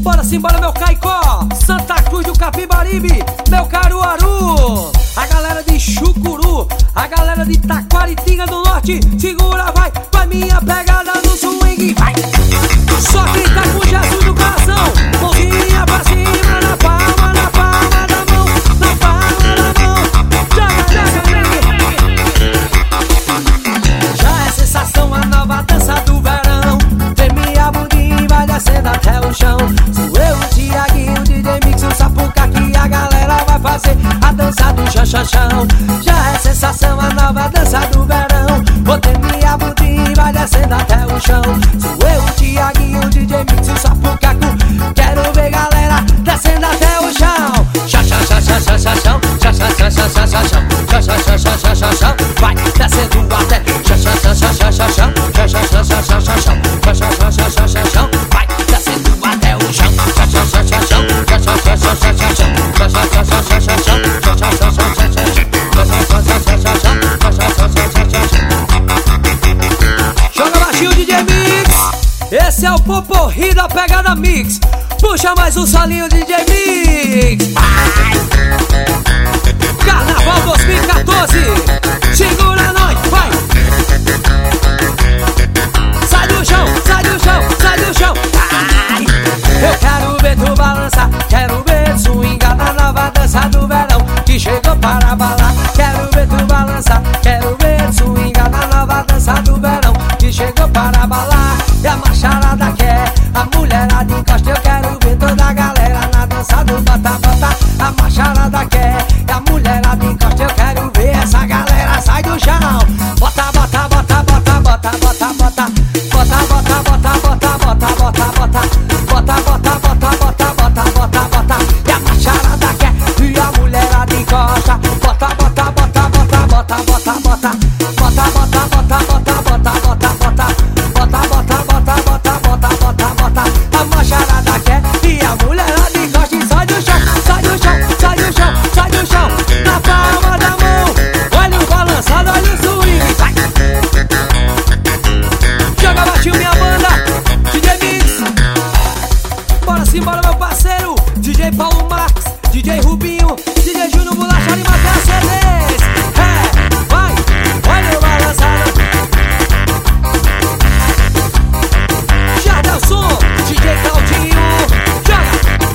Bora simbora, meu Caicó, Santa Cruz do Capibaribe, meu Caruaru. A galera de Chucuru, a galera de Taquaritinga do Norte, segura, vai minha pegada no swing, vai. Só quem tá com Jesus no coração, mãozinha pra cima, na palma da mão, na palma da mão. Já é sensação a nova dança do verão. Treme a bundinha e vai descendo até o chão. Sou eu, o Tiaguinho, DJ Mix, o Sapuca, que a galera vai fazer a dança do chão. Já é sensação a nova dança do verão. Vou tremer a bundinha e vai descendo até o chão. Sou eu, o Tiaguinho, o DJ Mix, o Sapuca, quero ver galera descendo até o chão. Chão, vai descendo até chão, vai descendo até o chão. Joga baixinho, DJ Mix. Esse é o Poporri da Pegada Mix. Puxa mais um solinho, DJ Mix. Carnaval 2014, segura nós, vai. Sai do chão, sai do chão, sai do chão. Ai. Eu quero ver tu balançar, quero ver tu swingar na nova dança do verão que chegou para balar. Quero ver tu balançar, quero ver tu swingar na nova dança do verão que chegou para balar. E a macharada quer, a mulherada encosta. Eu quero ver toda a galera na dança do bota-bota. A macharada quer, e a mulherada encosta. Eu quero ver essa galera sai do chão. Bota, bota, bota, bota, bota, bota, bota. Bota, bota, bota, bota, bota, bota, bota. Bota, bota, bota, bota, bota, bota, bota. E a macharada quer, e a mulherada encosta. Bota, bota, bota, bota, bota, bota, bota. Bota, bota, bota, bota, bota, bota, bota. Bota, bota, bota, bota, bota, bota, bota. A macharada quer, e a mulherada encosta. E sai do chão, sai do chão, sai do chão, sai do chão. Na palma da mão, olha o balançado, olha o swing, vai. Joga baixinho, minha banda, DJ Mix. Bora simbora, meu parceiro, DJ Paulo Marques, DJ Rubinho, DJ Júnior Bolacha e Matheus CDs. Vai, olha o balançado. Jadelson, DJ Claudinho, joga.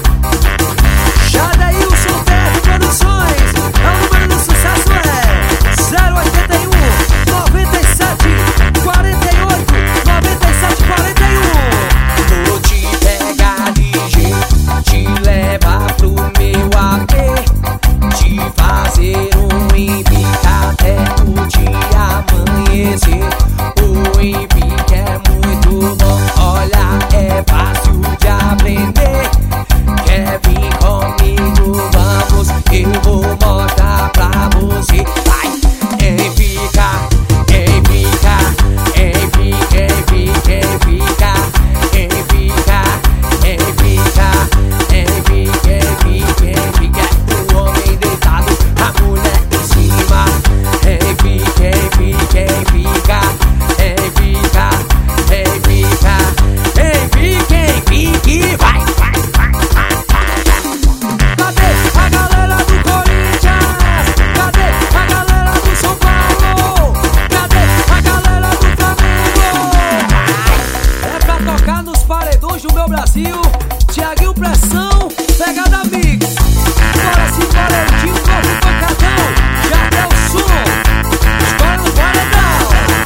Jadeilson Teto Produções, é o número do sucesso, é 081 97 48 97 41. Vou te pegar de jeito, te levar pro meu AP, te fazer embique até o dia amanhecer. O embique é muito bom, olha, é fácil de aprender. Quer vir comigo? Vamos, eu vou mostrar pra você. Vai, embica, embica, embica, embica, embica, embica, embica, embica, embica, embica. O homem deitado, a mulher em cima. Embica, embica, embica, embica, embica, embica, embica, vai, vai, vai, vai. Cadê a galera do Corinthians? Cadê a galera do São Paulo? Cadê a galera do Flamengo? É pra tocar nos paredões do meu Brasil. Tiaguinho Pressão, Pegada Mix. Bora se paredinho, novo pancadão. Já deu o som, escolhe o paredão.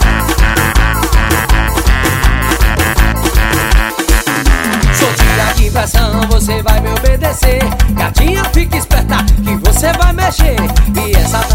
Sou Tiaguinho Pressão, você vai me obedecer. Gatinha, fica esperta que você vai mexer. E essa